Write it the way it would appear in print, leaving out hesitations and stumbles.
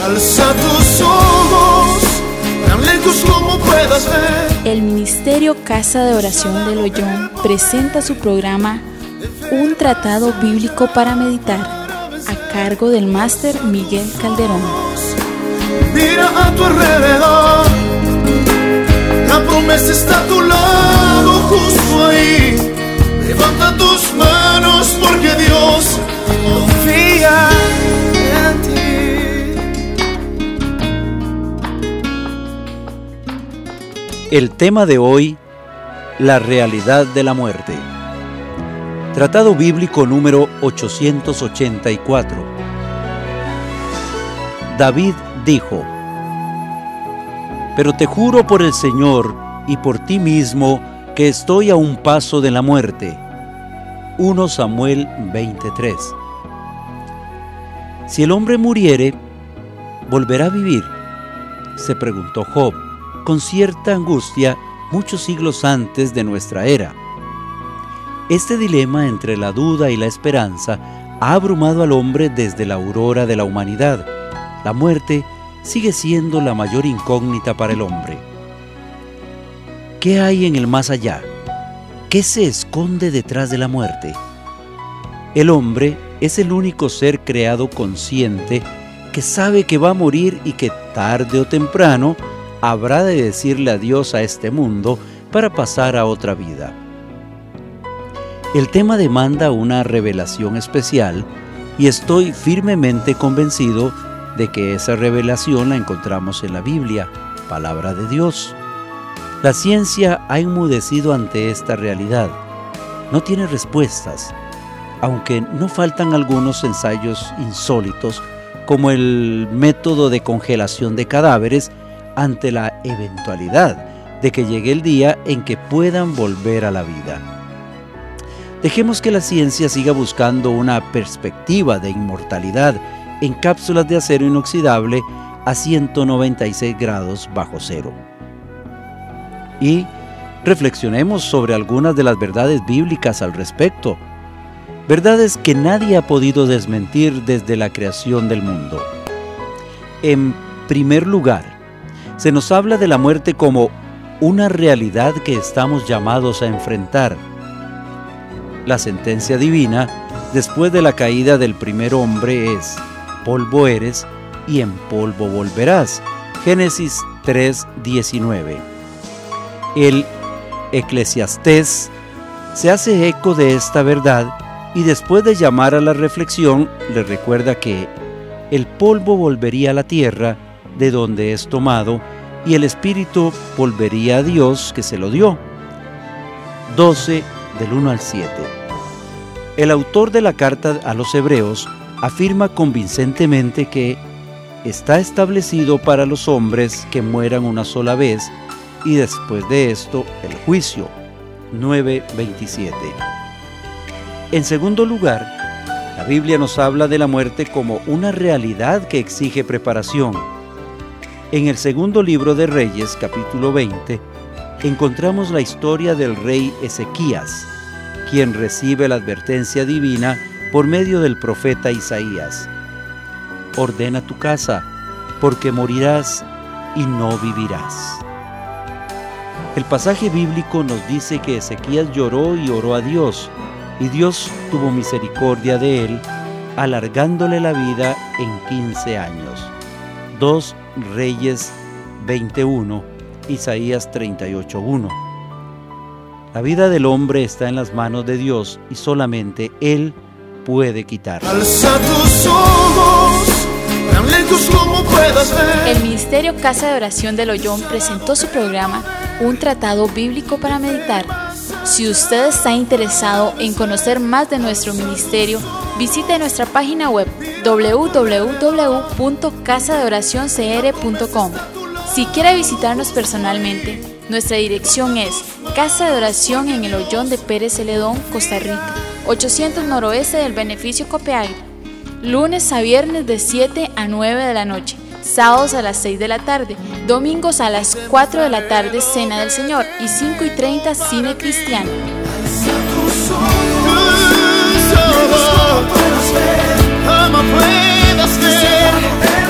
Alza tus ojos, tan lejos como puedas ver. El Ministerio Casa de Oración del Ollón presenta su programa Un Tratado Bíblico para Meditar, a cargo del máster Miguel Calderón. Mira a tu alrededor, la promesa está a tu lado, justo ahí. Levanta tus manos porque Dios confía en ti. El tema de hoy, la realidad de la muerte. Tratado bíblico número 884. David dijo: pero te juro por el Señor y por ti mismo que estoy a un paso de la muerte. 1 Samuel 23. Si el hombre muriere, ¿volverá a vivir?, se preguntó Job con cierta angustia muchos siglos antes de nuestra era. Este dilema entre la duda y la esperanza ha abrumado al hombre desde la aurora de la humanidad. La muerte sigue siendo la mayor incógnita para el hombre. ¿Qué hay en el más allá? ¿Qué se esconde detrás de la muerte? El hombre es el único ser creado consciente que sabe que va a morir y que tarde o temprano habrá de decirle adiós a este mundo para pasar a otra vida. El tema demanda una revelación especial y estoy firmemente convencido de que esa revelación la encontramos en la Biblia, palabra de Dios. La ciencia ha enmudecido ante esta realidad. No tiene respuestas, aunque no faltan algunos ensayos insólitos, como el método de congelación de cadáveres ante la eventualidad de que llegue el día en que puedan volver a la vida. Dejemos que la ciencia siga buscando una perspectiva de inmortalidad en cápsulas de acero inoxidable a 196 grados bajo cero. Y reflexionemos sobre algunas de las verdades bíblicas al respecto, verdades que nadie ha podido desmentir desde la creación del mundo. En primer lugar, se nos habla de la muerte como una realidad que estamos llamados a enfrentar. La sentencia divina, después de la caída del primer hombre, es: polvo eres y en polvo volverás. Génesis 3:19. El Eclesiastés se hace eco de esta verdad y después de llamar a la reflexión, le recuerda que el polvo volvería a la tierra de donde es tomado, y el espíritu volvería a Dios que se lo dio. 12 del 1 al 7. El autor de la carta a los Hebreos afirma convincentemente que está establecido para los hombres que mueran una sola vez y después de esto el juicio. 9:27. En segundo lugar, la Biblia nos habla de la muerte como una realidad que exige preparación. En el segundo libro de Reyes, capítulo 20, encontramos la historia del rey Ezequías, quien recibe la advertencia divina por medio del profeta Isaías: ordena tu casa, porque morirás y no vivirás. El pasaje bíblico nos dice que Ezequías lloró y oró a Dios, y Dios tuvo misericordia de él, alargándole la vida en 15 años. 2 Reyes 21, Isaías 38:1. La vida del hombre está en las manos de Dios y solamente Él puede quitarla. Alza tus ojos, tan lejos como puedas ver. El Ministerio Casa de Oración del Ollón presentó su programa Un Tratado Bíblico para Meditar. Si usted está interesado en conocer más de nuestro ministerio, visite nuestra página web www.casadeoracioncr.com. Si quiere visitarnos personalmente, nuestra dirección es Casa de Oración en el Ollón de Pérez Celedón, Costa Rica, 800 noroeste del Beneficio Copiapó. Lunes a viernes de 7 a 9 de la noche, sábados a las 6 de la tarde, domingos a las 4 de la tarde, Cena del Señor, y 5:30, Cine Cristiano. Puedas ver.